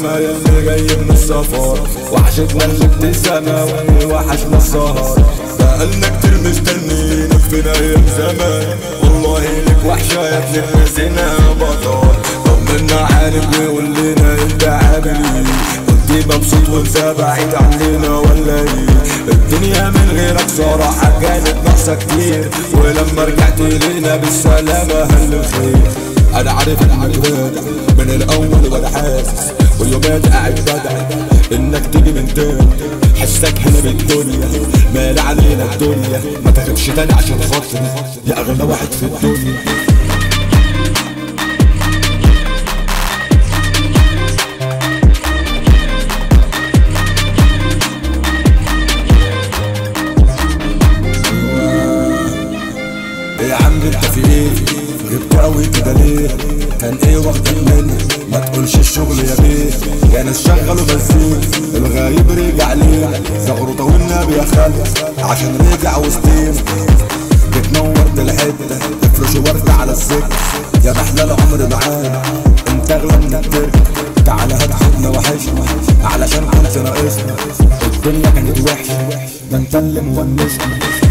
ياما جاي من السفر، وحشتنا الابتسامة وحشنا السهر. بقالنا كتير مستنيينك فينا ايام زمان، والله لك وحشة يا ابن الذين بطل. طمنا عليك وقول لنا انت عامل ايه، كنت مبسوط وانت بعيد عننا ولا ايه؟ الدنيا من غيرك صراحة كانت ناقصة كتير، ولما رجعت لينا بالسلامة هل الخير. انا عارف انك راجع من الاول وانا حاسس، واليومات قاعد بدعي انك تيجي من تاني. حسك هنا بالدنيا مال علينا الدنيا، ما تغيبش تاني عشان خاطري يا اغلى واحد في الدنيا. يا عم انت في ايه؟ غبت قوي كده ليه؟ كان ايه واخدك مني؟ ما تقولش الشغل يا بيه، يا ناس شغلوا بنزين الغايب رجع ليه؟ زغرطة والنبي يا خالد عشان رجع وسطين. بتنورت الحتة افرش وردة على السكة، يا محلى العمر معانا انت اغلى من التركة. تعالى هات خدنا وحشنا علشان كنت ناقصنا، الدنيا كانت وحشة ده انت اللي مونسنا.